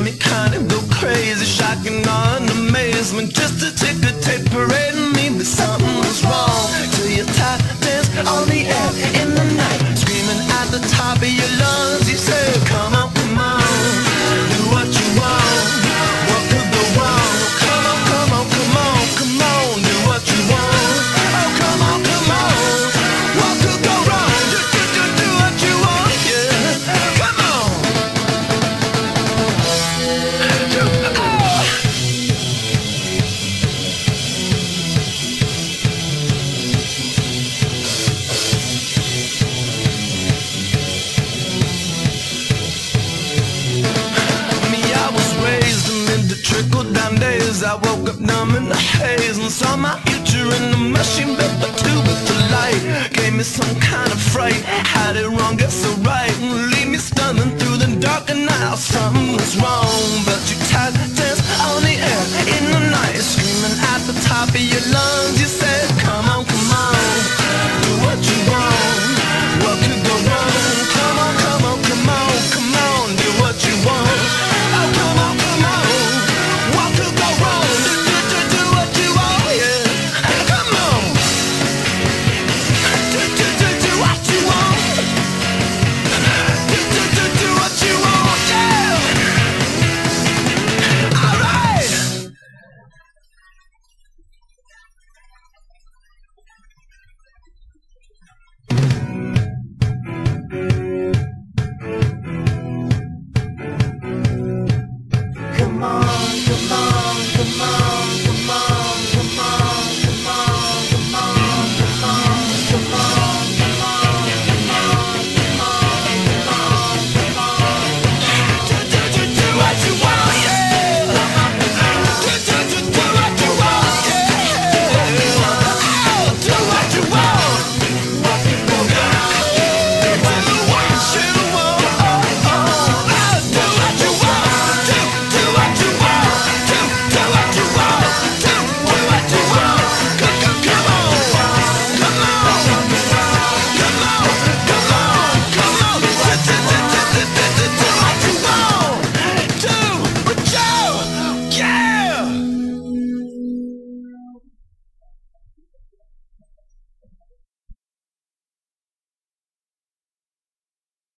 me kind of go crazy, shocking on amazement. Just a ticker tape parading me, but something was wrong. Till you tap dance on the air in the night, screaming at the top of your lungs. You said, come on, come on, do what you want. What could go wrong? Come on, come on, come on, come on, do what you want. Oh, come on, come on, what could go wrong? Do what you want, yeah. Come on. Trickle-down days, I woke up numb in the haze and saw my future in the machine built by two with the light. Gave me some kind of fright, had it wrong, guess so right, and leave me stunning through the dark and night. Something was wrong, but